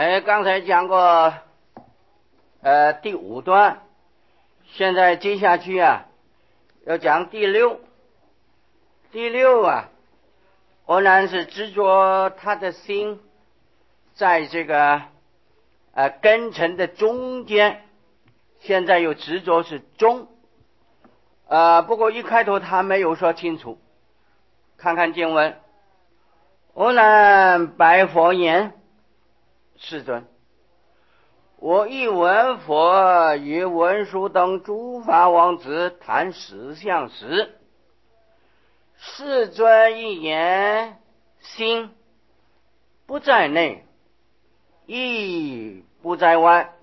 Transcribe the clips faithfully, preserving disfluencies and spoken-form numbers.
哎，刚才讲过，呃，第五段，现在接下去啊，要讲第六。第六啊，阿难是执着他的心，在这个呃根尘的中间，现在又执着是中。呃，不过一开头他没有说清楚，看看经文。阿难白佛言：世尊，我亦闻佛与文殊等诸法王子谈实相时，世尊一言，心不在内，亦不在外。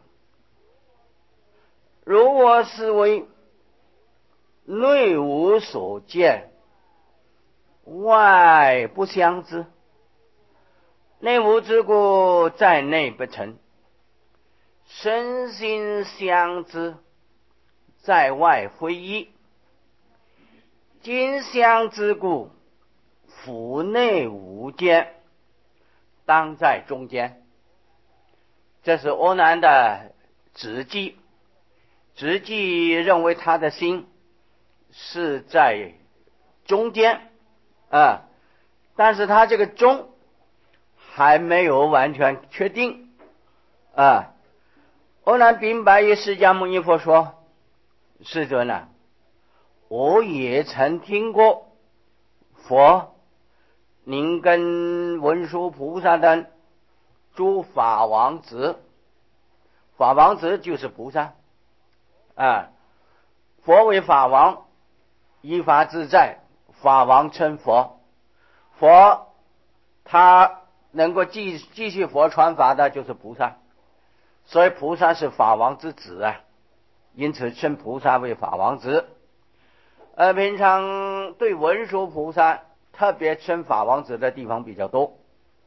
如我思维，内无所见，外不相知。内无之故，在内不成；身心相知，在外非一。今相之故，腹内无间，当在中间。这是阿难的直记。直记认为他的心是在中间啊，但是他这个中还没有完全确定啊。阿难禀白于释迦牟尼佛说：世尊啊，我也曾听过佛您跟文殊菩萨等诸法王子，法王子就是菩萨啊，佛为法王，依法自在，法王称佛。佛他能够继继续佛传法的就是菩萨，所以菩萨是法王之子啊，因此称菩萨为法王子。而平常对文殊菩萨特别称法王子的地方比较多。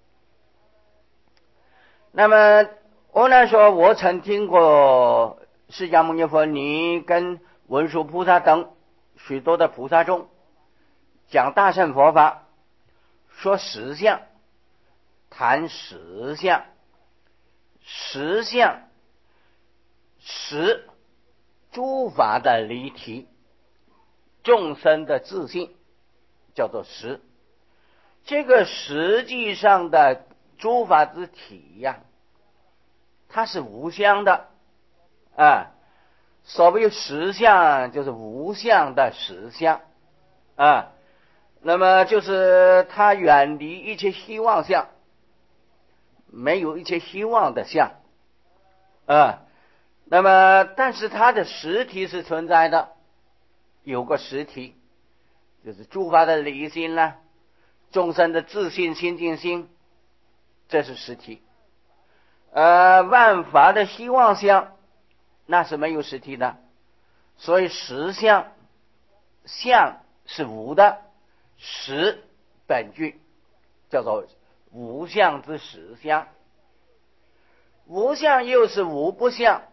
那么阿难说，我曾听过释迦牟尼佛你跟文殊菩萨等许多的菩萨众讲大乘佛法，说实相，谈实相。实相实诸法的离体，众生的自性，叫做实。这个实际上的诸法之体呀、啊，它是无相的啊。所谓实相，就是无相的实相啊。那么就是它远离一切希望相，没有一切希望的相啊。那么但是它的实体是存在的，有个实体，就是诸法的离心啦、啊，众生的自信心净心，这是实体。呃，万法的希望相，那是没有实体的。所以实相，相是无的，实本具叫做无相之实相。无相又是无不相，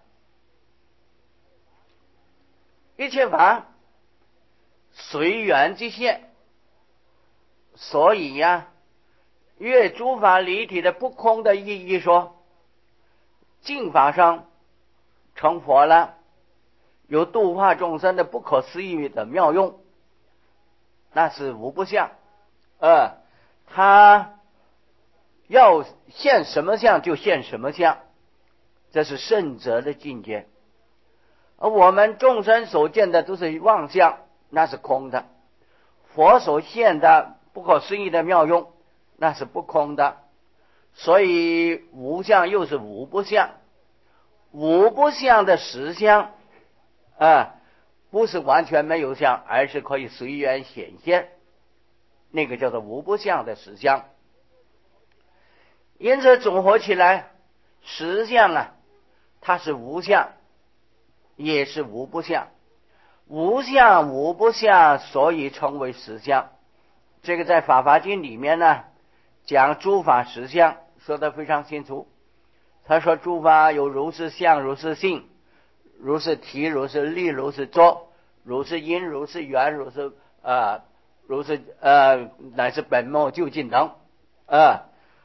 一切法随缘即现。所以呀、啊，越诸法离体的不空的意义说，净法上成佛了，有度化众生的不可思议的妙用，那是无不相。呃，他要现什么相就现什么相，这是圣者的境界。而我们众生所见的都是妄相，那是空的。佛所现的不可思议的妙用，那是不空的。所以无相又是无不相。无不相的实相啊，不是完全没有相，而是可以随缘显现，那个叫做无不相的实相。因此总合起来，实相啊，它是无相，也是无不相。无相无不相，所以称为实相。这个在法华经里面呢，讲诸法实相说得非常清楚。他说诸法有如是相，如是性，如是体，如是力，如是作，如是因，如是缘，如是呃，如是呃，乃是本末究竟等啊。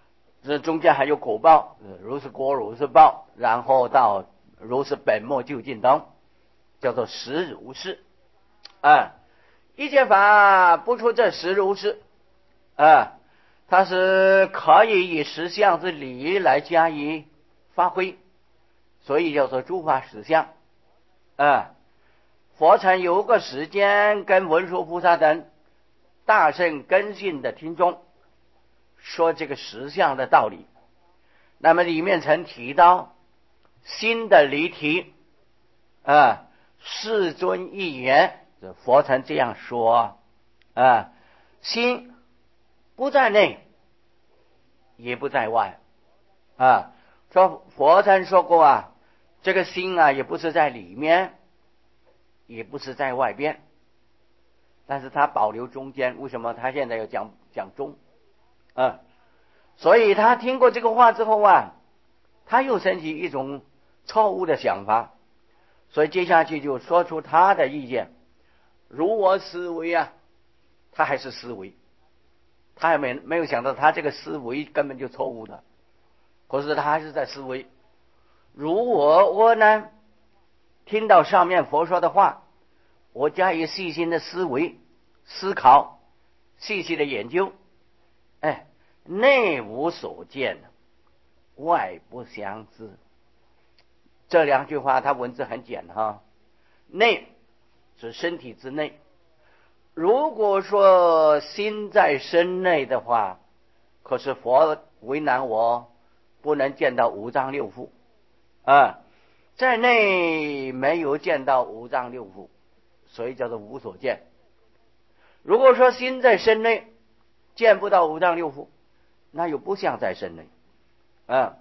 这中间还有果报，如是果如是报，然后到如是本末究竟等，叫做实如是啊。一切法不出这实如是啊，它是可以以实相之理来加以发挥，所以叫做诸法实相啊。佛曾有个时间跟文殊菩萨等大圣根性的听众说这个实相的道理，那么里面曾提到心的离体啊，世尊一言，佛曾这样说啊，心不在内也不在外啊，说佛曾说过啊，这个心啊也不是在里面也不是在外边，但是他保留中间，为什么他现在要讲讲中啊？所以他听过这个话之后啊，他又升起一种错误的想法，所以接下去就说出他的意见。如我思维啊，他还是思维，他还没没有想到他这个思维根本就错误的，可是他还是在思维。如我我呢听到上面佛说的话，我加以细心的思维思考，细细的研究，哎，内无所见，外不相知。这两句话它文字很简哈，内是身体之内，如果说心在身内的话，可是佛为难我不能见到五脏六腑啊，在内没有见到五脏六腑，所以叫做无所见。如果说心在身内见不到五脏六腑，那又不像在身内啊。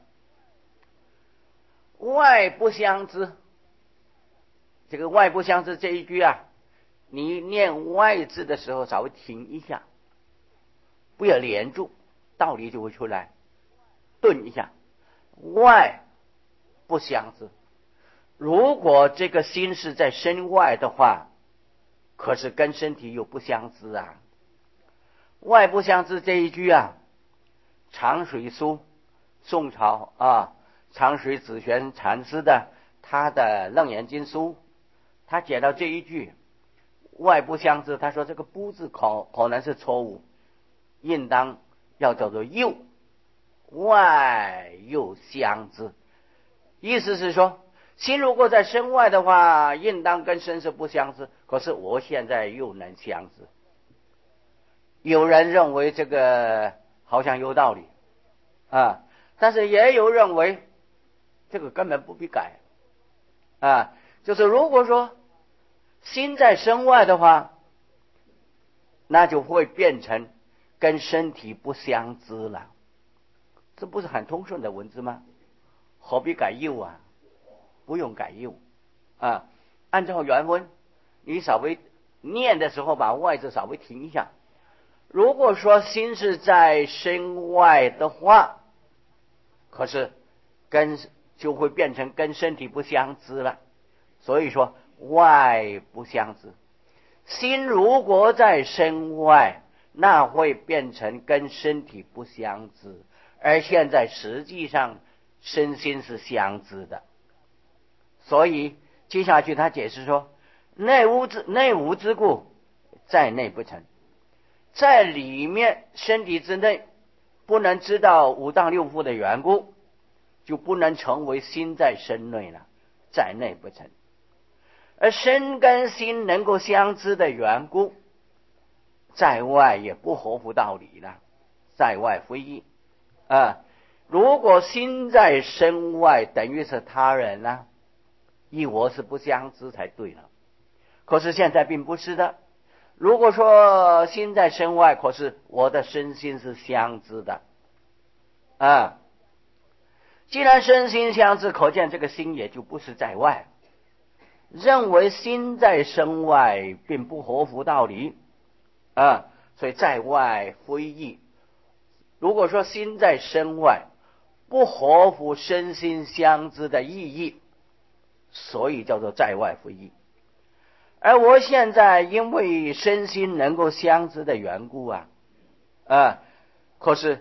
外不相知，这个外不相知这一句啊，你念外字的时候稍微停一下，不要连住，道理就会出来，顿一下。外不相知，如果这个心是在身外的话，可是跟身体又不相知啊。外不相知这一句啊，长水书宋朝啊长水子玄禅师的他的楞严经书，他解到这一句外不相知，他说这个不字可可能是错误，应当要叫做右，外又相知。意思是说心如果在身外的话，应当跟身是不相知，可是我现在又能相知。有人认为这个好像有道理啊，但是也有认为这个根本不必改啊。就是如果说心在身外的话，那就会变成跟身体不相知了，这不是很通顺的文字吗？何必改右啊？不用改右啊，按照原文你稍微念的时候把外字稍微停一下。如果说心是在身外的话，可是跟就会变成跟身体不相知了，所以说外不相知。心如果在身外，那会变成跟身体不相知，而现在实际上身心是相知的。所以接下去他解释说，内无之内无之故，在内不成。在里面身体之内不能知道五脏六腑的缘故，就不能成为心在身内了，在内不成。而身跟心能够相知的缘故，在外也不合乎道理了，在外非义啊。如果心在身外，等于是他人了，亦我是不相知才对了。可是现在并不是的，如果说心在身外，可是我的身心是相知的啊。既然身心相知，可见这个心也就不是在外。认为心在身外并不合乎道理啊，所以在外非义。如果说心在身外不合乎身心相知的意义，所以叫做在外非义。而我现在因为身心能够相知的缘故啊啊，可是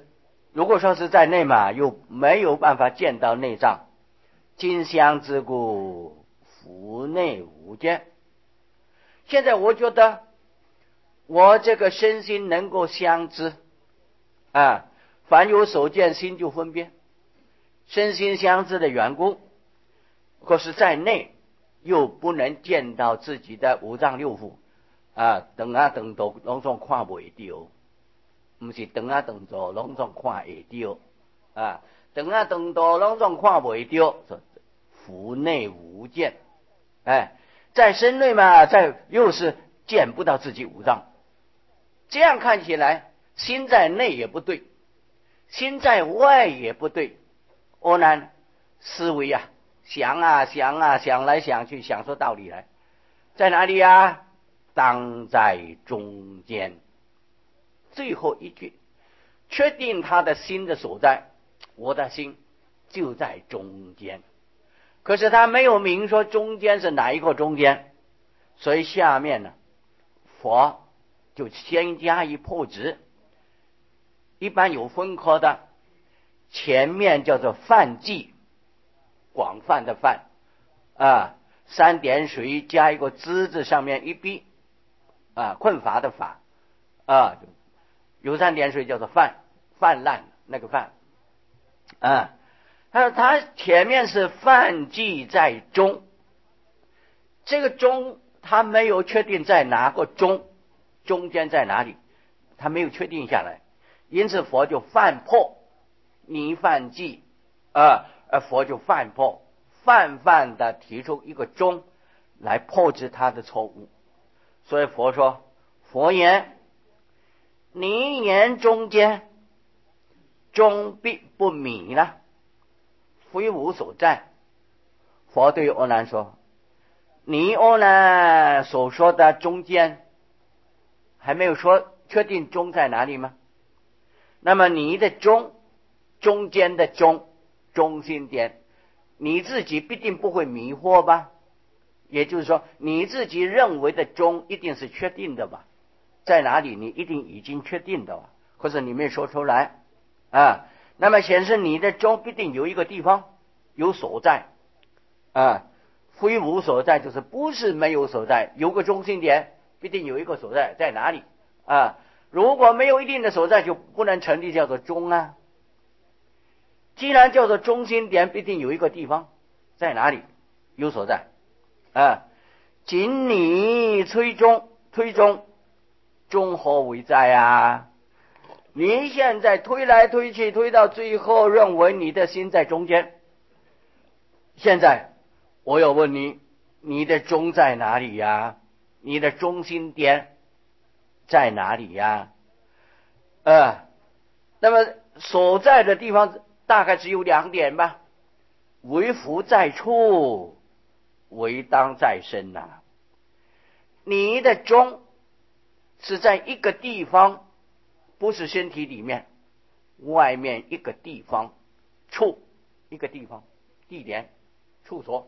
如果说是在内嘛，又没有办法见到内脏。金相之故，腹内无见。现在我觉得我这个身心能够相知啊，凡有所见，心就分辨，身心相知的缘故。可是在内又不能见到自己的五脏六腑啊，等啊等都拢总看不到，不是等啊等都拢总看会到啊，等啊等都拢总看不到，腹内无见。哎，在身内嘛，在又是见不到自己五脏，这样看起来，心在内也不对，心在外也不对。阿难思维啊，想啊想啊想来想去，想出道理来，在哪里啊？当在中间。最后一句确定他的心的所在，我的心就在中间。可是他没有明说中间是哪一个中间，所以下面呢，佛就先加以破执。一般有分科的，前面叫做泛记，广泛的泛啊，三点水加一个之字，上面一笔啊，困乏的乏啊，有三点水叫做泛，泛滥那个泛啊。他他前面是泛记在中，这个中他没有确定在哪个中，中间在哪里，他没有确定下来，因此佛就泛破，你泛记啊，而佛就泛破，泛泛的提出一个中来破执他的错误。所以佛说，佛言你言中间，中必不迷了，非无所在。佛对阿难说，你阿难所说的中间还没有说确定中在哪里吗？那么你的中，中间的中，中心点，你自己必定不会迷惑吧？也就是说，你自己认为的中一定是确定的吧？在哪里你一定已经确定的吧？或者你没说出来啊？那么显示你的中必定有一个地方有所在啊，非无所在就是不是没有所在，有个中心点必定有一个所在，在哪里啊？如果没有一定的所在，就不能成立叫做中啊。既然叫做中心点，必定有一个地方在哪里有所在啊。仅你推中，推中，中何为在啊？你现在推来推去，推到最后认为你的心在中间。现在我要问你，你的中在哪里呀？你的中心点在哪里呀？呃，那么所在的地方大概只有两点吧，为福在处，为当在身呐、啊。你的中是在一个地方，不是身体里面，外面一个地方，处一个地方，地点，处所。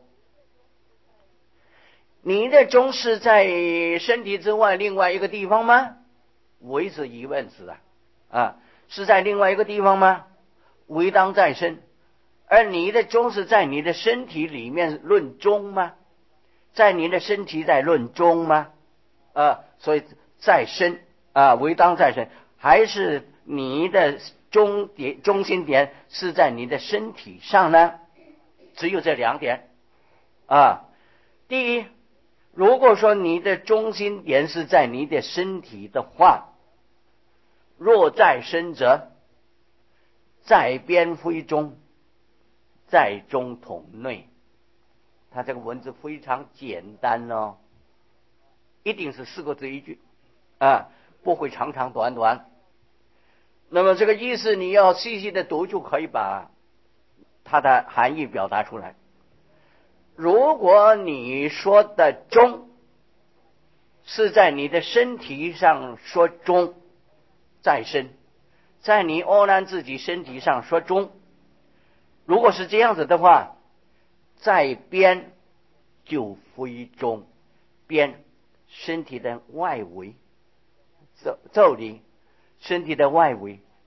你的中是在身体之外另外一个地方吗？为是疑问词啊，啊，是在另外一个地方吗？为当在身。而你的中是在你的身体里面论中吗？在你的身体在论中吗？啊，所以在身啊，为当在身，还是你的中点中心点是在你的身体上呢？只有这两点啊。第一，如果说你的中心点是在你的身体的话，若在身者，在边非中，在中统内。它这个文字非常简单哦，一定是四个字一句啊，不会长长短短。那么这个意思你要细细的读，就可以把它的含义表达出来。如果你说的中是在你的身体上说中，在身，在你阿难自己身体上说中，如果是这样子的话，在边就非中，边身体的外围，这这里身体的外围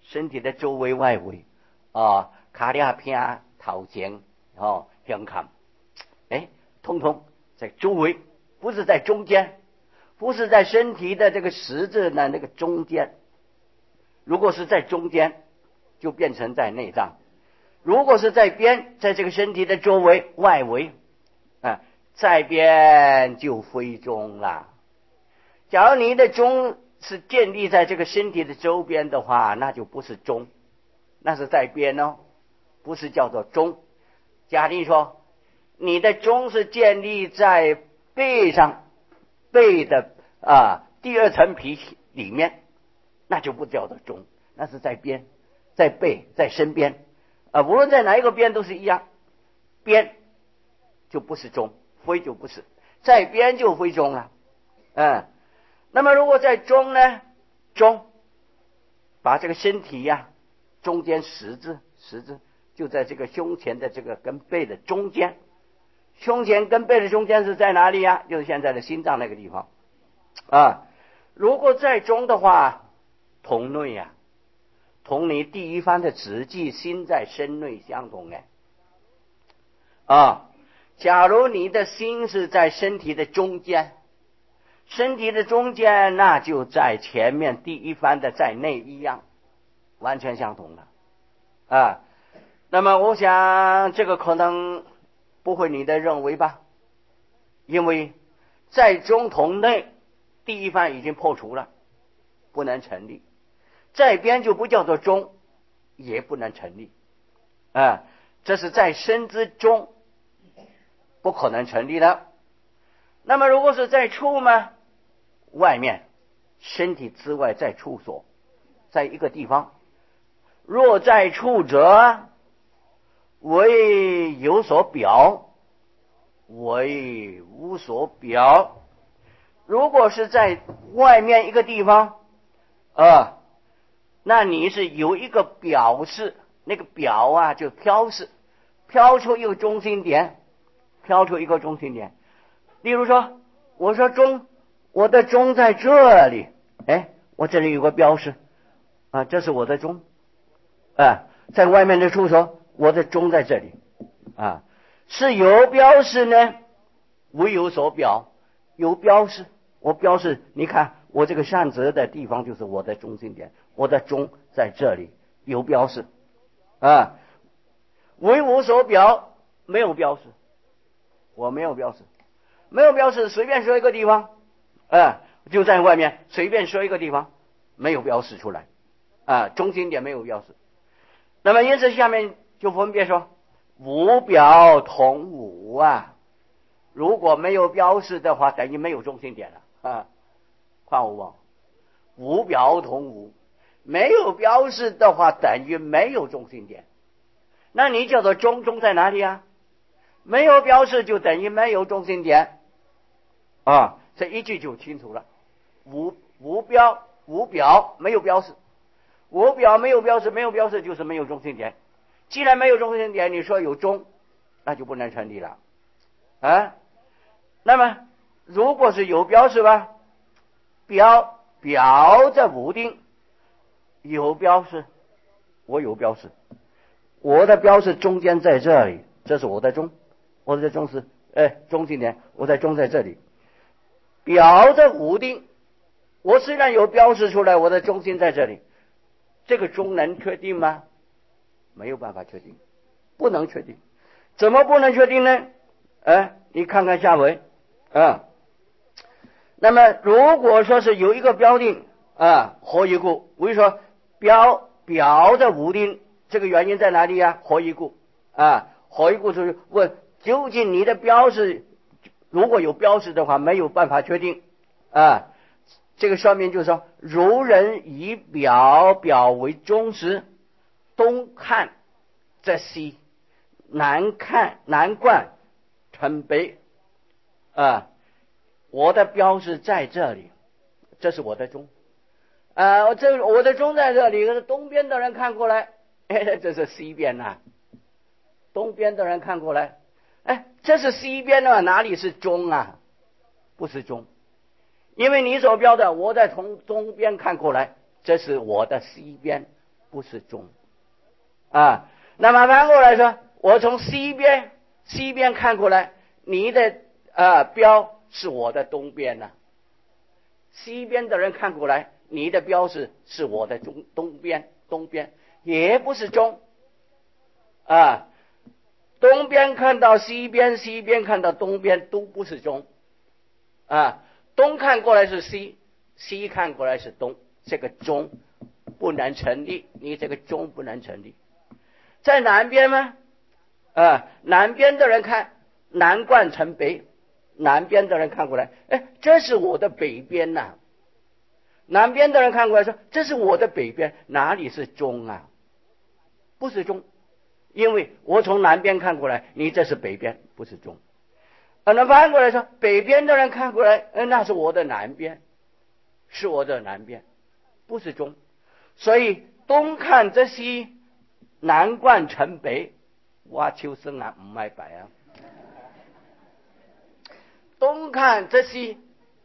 身体的周围外围啊，卡利亚片头前哦，胸坎，哎，通通在周围，不是在中间，不是在身体的这个十字的那个中间。如果是在中间，就变成在内脏；如果是在边，在这个身体的周围外围，啊，在边就非中了。假如你的中是建立在这个身体的周边的话，那就不是中，那是在边哦，不是叫做中。假定说你的中是建立在背上，背的啊第二层皮里面，那就不叫做中，那是在边，在背，在身边啊，无论在哪一个边都是一样，边就不是中，非就不是，在边就非中了。嗯，那么如果在中呢？中把这个身体呀、啊，中间十字十字就在这个胸前的这个跟背的中间，胸前跟背的中间是在哪里呀、啊？就是现在的心脏那个地方啊。如果在中的话，同内呀、啊，同你第一番的直记心在身内相同哎啊。假如你的心是在身体的中间，身体的中间，那就在前面第一番的在内一样，完全相同了啊。那么我想这个可能不会你的认为吧，因为在中同内第一番已经破除了，不能成立，在边就不叫做中，也不能成立啊。这是在身之中不可能成立的。那么如果是在处吗？外面身体之外在处所，在一个地方。若在处者，为有所表，为无所表。如果是在外面一个地方啊，那你是有一个表示，那个表啊就飘示，飘出一个中心点，飘出一个中心点。例如说，我说中，我的中在这里，哎，我这里有个标识啊，这是我的中啊，在外面的处所，我的中在这里啊，是有标示呢，无有所表，有标示，我标示，你看我这个善泽的地方就是我的中心点，我的中在这里，有标示啊，为无所表，没有标示，我没有标示。没有标示，随便说一个地方，啊，就在外面随便说一个地方，没有标示出来，啊，中心点没有标示。那么因此下面就分别说，无表同无啊，如果没有标示的话，等于没有中心点了啊。看无啊，无表同无，没有标示的话，等于没有中心点。那你叫做中，中在哪里啊？没有标示就等于没有中心点啊，这一句就清楚了。无无标无表，没有标示，无表没有标示，没有标示就是没有中心点。既然没有中心点，你说有中，那就不能成立了啊。那么如果是有标示吧，标表在无定，有标示，我有标示，我的标示中间在这里，这是我的中。我的中是哎中心点，我在中在这里，表在无定，我虽然有标示出来我的中心在这里，这个中能确定吗？没有办法确定，不能确定。怎么不能确定呢？哎，你看看下回啊。那么如果说是有一个标定啊，何以故？我就说标表在无定，这个原因在哪里啊？何以故啊？何以故就是问究竟你的标示，如果有标示的话，没有办法确定啊。这个说明就是说，如人以表表为中时，东看则西，南看南观成北啊。我的标示在这里，这是我的中啊，这我的中在这里，东边的人看过来，哎，这是西边呐、啊。东边的人看过来，哎，这是西边的，哪里是中啊？不是中，因为你所标的，我在从东边看过来，这是我的西边， 不是中啊。那么反过来说，我从西边西边看过来，你的啊标是我的东边呐、啊。西边的人看过来，你的标是是我的中东边，东边也不是中啊。东边看到西边，西边看到东边都不是中啊。东看过来是西，西看过来是东，这个中不能成立，你这个中不能成立。在南边吗？啊，南边的人看南贯成北，南边的人看过来，哎，这是我的北边呐、啊。南边的人看过来说，这是我的北边，哪里是中啊？不是中，因为我从南边看过来，你这是北边，不是中。啊，那反过来说，北边的人看过来，呃，那是我的南边，是我的南边，不是中。所以东看这西，南贯成北，我秋生啊，唔系白啊。东看这西，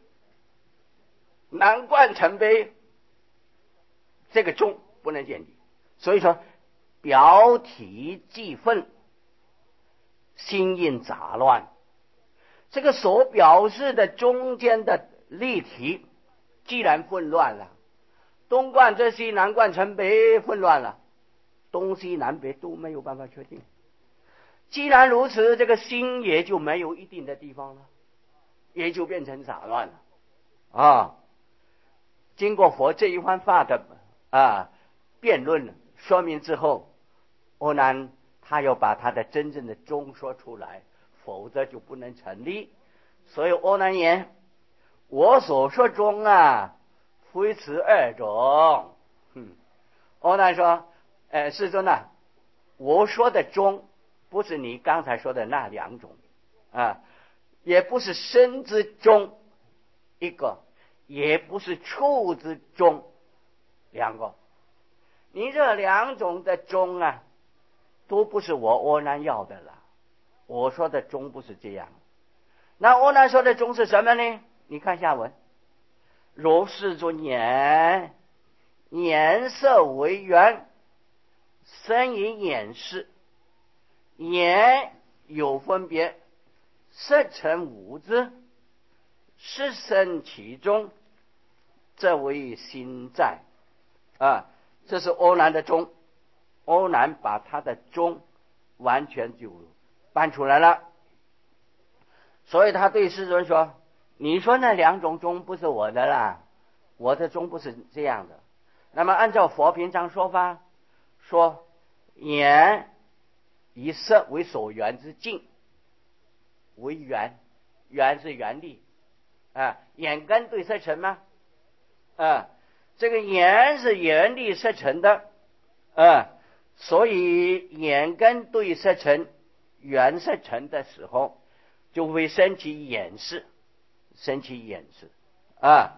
南贯成北，这个中不能建立。所以说，表体既分，心印杂乱。这个所表示的中间的立体，既然混乱了，东贯这西，南贯成北，混乱了，东西南北都没有办法确定。既然如此，这个心也就没有一定的地方了，也就变成杂乱了啊。经过佛这一番话的啊辩论说明之后，阿难他要把他的真正的中说出来，否则就不能成立。所以阿难言：我所说中啊，非此二种。嗯，阿难说：呃，世尊啊，我说的中不是你刚才说的那两种啊，也不是身之中一个，也不是处之中两个。你这两种的中啊，都不是我阿难要的了。我说的中不是这样。那阿难说的中是什么呢？你看下文：如世尊言，颜色为缘，生以眼识，眼有分别，色尘无知，是生其中，这为心在啊。这是阿难的中。阿难把他的中完全就搬出来了。所以他对世尊说：你说那两种中不是我的啦，我的中不是这样的。那么按照佛平常说法，说眼以色为所缘之境，为缘，缘是缘力啊，眼根对色尘吗？啊，这个眼是缘力色尘的啊，所以眼根对色尘缘色尘的时候，就会升起眼识，升起眼识啊。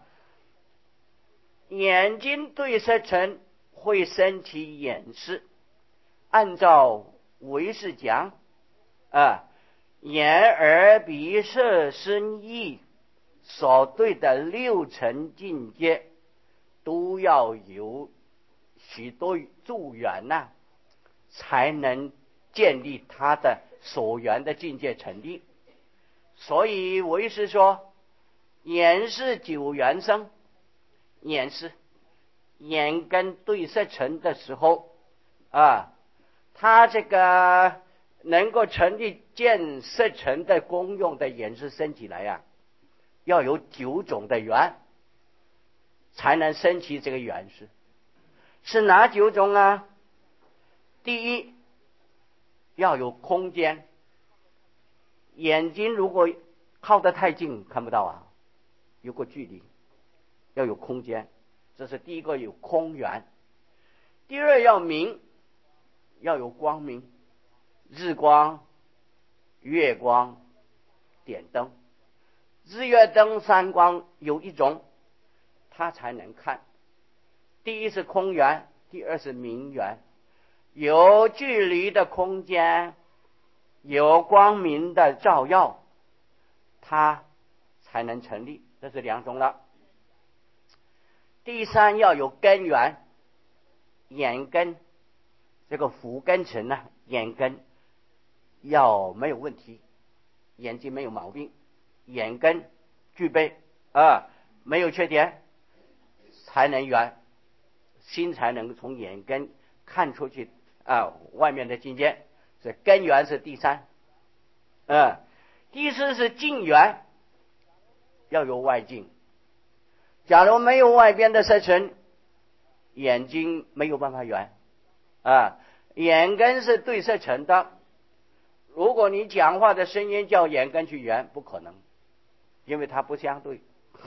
眼睛对色尘会升起眼识，按照唯识讲啊，眼耳鼻舌身意所对的六尘境界，都要有许多助缘呐、啊，才能建立他的所缘的境界成立。所以唯识说，眼是九缘生，眼是眼根对色尘的时候啊，他这个能够成立见色尘的功用的眼识升起来呀、啊，要有九种的缘才能升起这个缘识。是哪九种啊？第一，要有空间，眼睛如果靠得太近看不到啊，有个距离，要有空间，这是第一个，有空缘。第二要明，要有光明，日光、月光、点灯，日月灯三光有一种，它才能看。第一是空缘，第二是明缘，有距离的空间，有光明的照耀，它才能成立。这是两种了。第三要有根源， 眼根这个辅根层呢，眼根要没有问题，眼睛没有毛病，眼根具备啊，没有缺点，才能圆，心才能从眼根看出去啊外面的境界。所以根源是第三，啊，第四是境缘，要有外境。假如没有外边的色尘，眼睛没有办法圆啊。眼根是对色尘的，如果你讲话的声音叫眼根去圆，不可能，因为它不相对。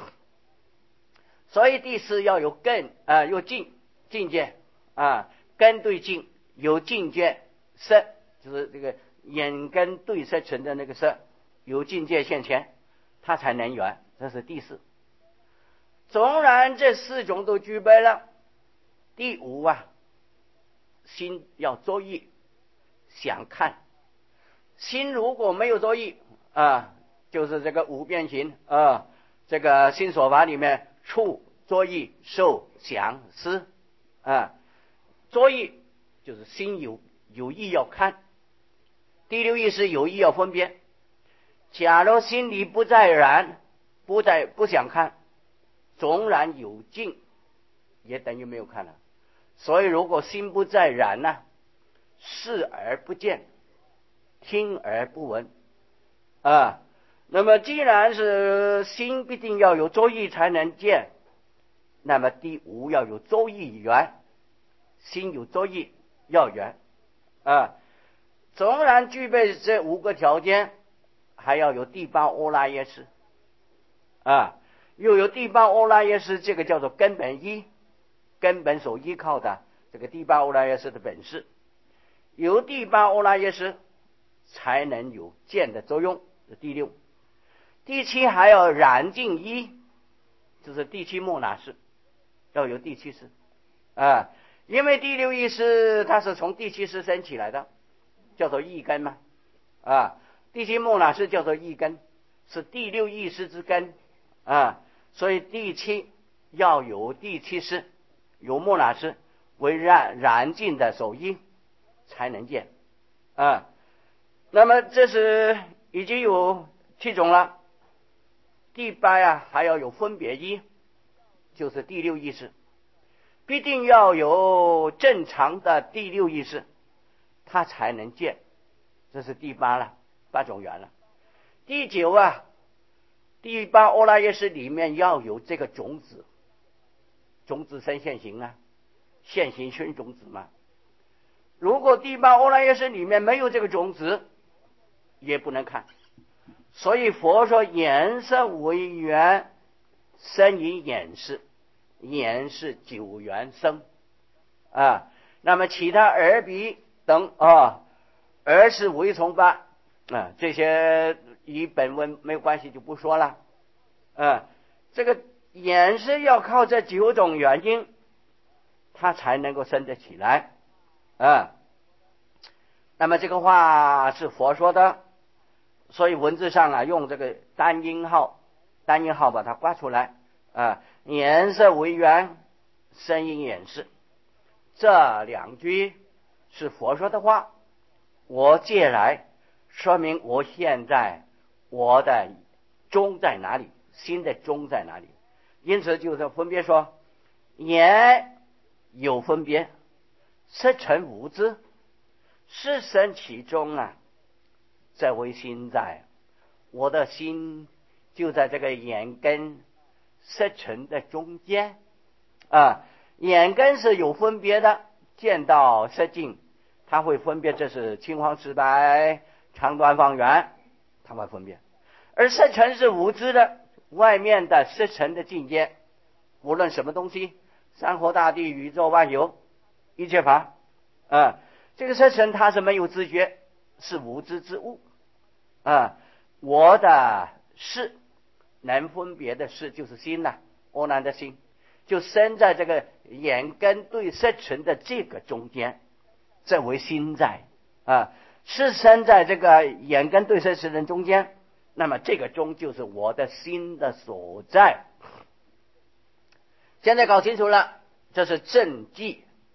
所以第四要有根啊，有境境界啊，根对境有境界，色就是这个眼根对色尘的那个色，有境界现前，它才能圆，这是第四。纵然这四种都具备了，第五啊，心要作意想看。心如果没有作意啊，就是这个五边形啊，这个心所法里面触作意受想思啊，作意就是心有有意要看，第六意识有意要分别。假如心里不在然，不在不想看，纵然有境也等于没有看了。所以如果心不在然呢、啊，视而不见，听而不闻啊。那么既然是心必定要有作意才能见，那么第五要有作意缘，心有作意要缘啊。纵然具备这五个条件，还要有第八阿赖耶识啊，又有第八阿赖耶识，这个叫做根本一，根本所依靠的这个第八阿赖耶识的本事，有第八阿赖耶识才能有见的作用，是第六。第七还要染净一，就是第七末那识，要有第七识啊，因为第六意识它是从第七识生起来的，叫做意根嘛啊，第七末那识叫做意根，是第六意识之根啊，所以第七要有第七识，有末那识为染染净的手印才能见啊。那么这是已经有七种了。第八啊，还要有分别一，就是第六意识，必定要有正常的第六意识，它才能见，这是第八了，八种缘了。第九啊，第八阿赖耶识里面要有这个种子，种子生现行啊，现行生种子嘛。如果第八阿赖耶识里面没有这个种子，也不能看。所以佛说眼色为缘生以眼识，眼是九缘生啊。那么其他耳鼻等啊，耳是为从八啊，这些与本文没有关系就不说了啊。这个眼是要靠这九种原因，它才能够生得起来啊。那么这个话是佛说的，所以文字上啊用这个单音号，单音号把它挂出来啊，颜色为缘生因眼识，这两句是佛说的话，我借来说明我现在我的中在哪里，心的中在哪里。因此就是分别说，眼有分别，色尘无知，是生其中啊，在为心在，我的心就在这个眼根色尘的中间啊。眼根是有分别的，见到色境，它会分别这是青黄赤白长短方圆，它会分别。而色尘是无知的，外面的色尘的境界，无论什么东西，山河大地宇宙万有一切法啊，这个色尘它是没有知觉，是无知之物啊。我的事能分别的事就是心呐、啊，阿难的心就生在这个眼根对色尘的这个中间，这为心在啊，是生在这个眼根对色尘的中间，那么这个中就是我的心的所在。现在搞清楚了，这是正记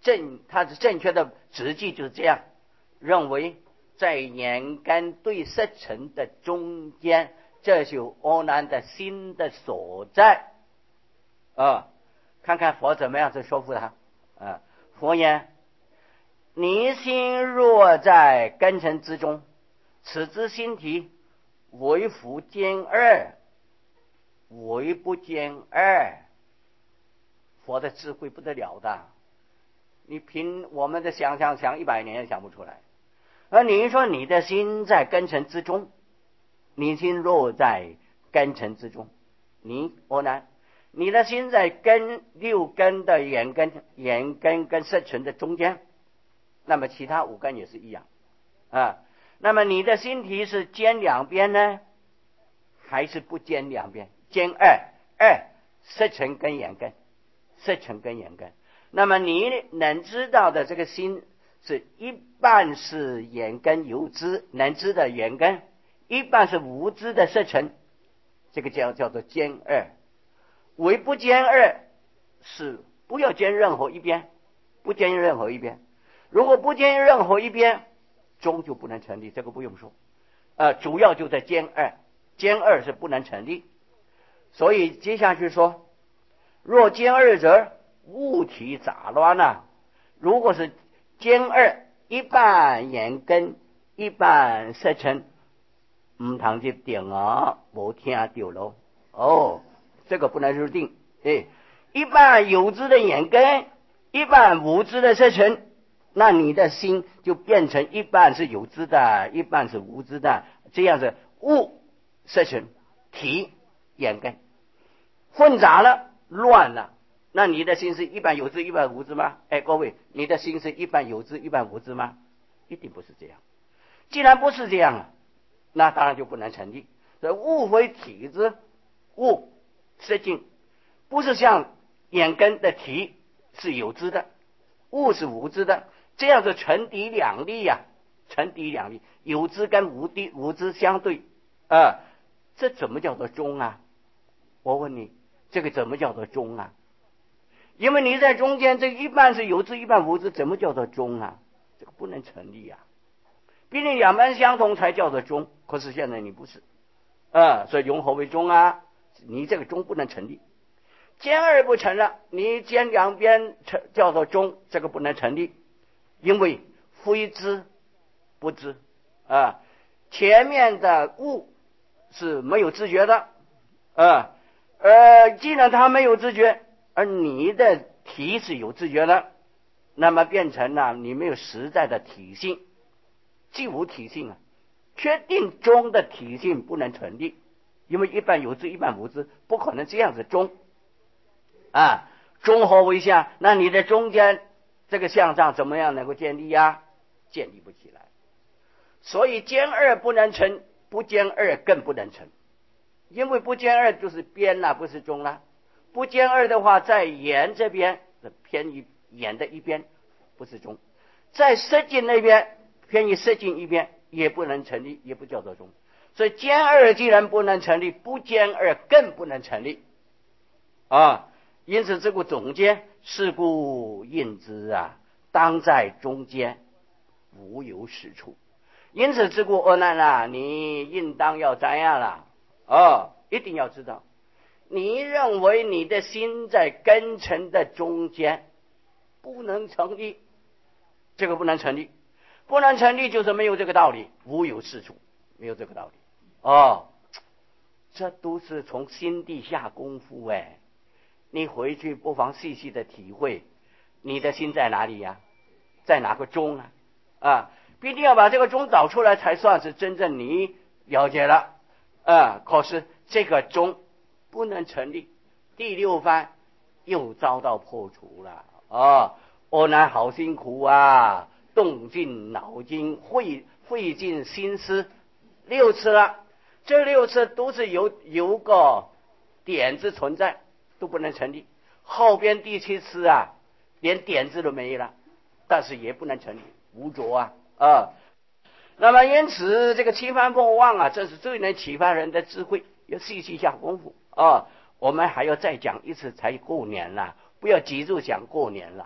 正他的正确的直记就是这样认为，在眼根对色尘的中间，这就阿难的心的所在啊。看看佛怎么样去说服他啊。佛言：你心若在根尘之中，此之心体为复兼二，为不兼二。佛的智慧不得了的，你凭我们的想象想一百年也想不出来。而你说你的心在根尘之中，你心若在根尘之中，你阿难，你的心在根六根的眼根、眼根跟色尘的中间，那么其他五根也是一样啊。那么你的心体是尖两边呢，还是不尖两边？尖二二，色尘跟眼根，色尘跟眼根。那么你能知道的这个心是一半是眼根有知能知的眼根，一半是无知的色尘，这个叫叫做兼二。为不兼二是不要兼任何一边，不兼任何一边。如果不兼任何一边，中就不能成立，这个不用说。呃，主要就在兼二，兼二是不能成立。所以接下去说，若兼二者，物体杂乱啊。如果是兼二，一半眼根，一半色尘，唔通去定啊，无听到咯。哦，这个不能入定。哎，一半有知的眼根，一半无知的色尘，那你的心就变成一半是有知的，一半是无知的，这样子物色尘体眼根混杂了，乱了。那你的心是一半有知一半无知吗？哎，各位，你的心是一半有知一半无知吗？一定不是这样。既然不是这样啊，那当然就不能成立。所以物为体之，物色境不是像眼根的体是有知的，物是无知的，这样子成敌两立呀、啊，成敌两立，有知跟无知无知相对啊，这怎么叫做中啊？我问你，这个怎么叫做中啊？因为你在中间，这一半是有知一半无知，怎么叫做中啊？这个不能成立啊。毕竟两半相同才叫做中，可是现在你不是啊，所以用何为中啊？你这个中不能成立。兼二不成了，你兼两边叫做中，这个不能成立，因为非知不知啊。前面的物是没有知觉的啊，呃，既然它没有知觉，而你的体是有知觉的，那么变成了你没有实在的体性，既无体性啊，确定中的体性不能成立，因为一半有知一半无知，不可能这样子中啊。中和为相，那你的中间这个相上怎么样能够建立呀、啊？建立不起来。所以兼二不能成，不兼二更不能成，因为不兼二就是边啦、啊，不是中啦、啊。不兼二的话，在眼这边偏于眼的一边，不是中；在色境那边偏于色境一边，也不能成立，也不叫做中。所以兼二既然不能成立，不兼二更不能成立啊。因此这个总结，是故应知啊，当在中间，无有是处。因此这个阿难啊，你应当要怎样了？哦，一定要知道。你认为你的心在根尘的中间，不能成立，这个不能成立，不能成立就是没有这个道理，无有是处，没有这个道理。哦，这都是从心地下功夫哎，你回去不妨细细的体会，你的心在哪里呀、啊？在哪个中啊？啊，必定要把这个中找出来，才算是真正你了解了啊。可是这个中不能成立，第六番又遭到破除了啊！阿难好辛苦啊，动尽脑筋，费费尽心思六次了，这六次都是有有个点子存在，都不能成立。后边第七次啊，连点子都没了，但是也不能成立，无着啊啊！那么因此这个七番莫忘啊，这是最能启发人的智慧，要细细下功夫啊。我们还要再讲一次才过年了，不要急着想过年了。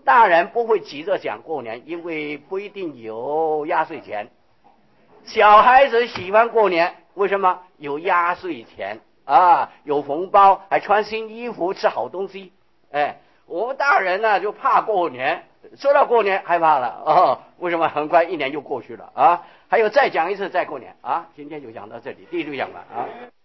大人不会急着讲过年，因为不一定有压岁钱。小孩子喜欢过年，为什么？有压岁钱啊，有红包，还穿新衣服，吃好东西。哎，我们大人呢就怕过年，说到过年害怕了哦。为什么？很快一年就过去了啊！还有再讲一次再过年啊！今天就讲到这里，第一就讲完啊。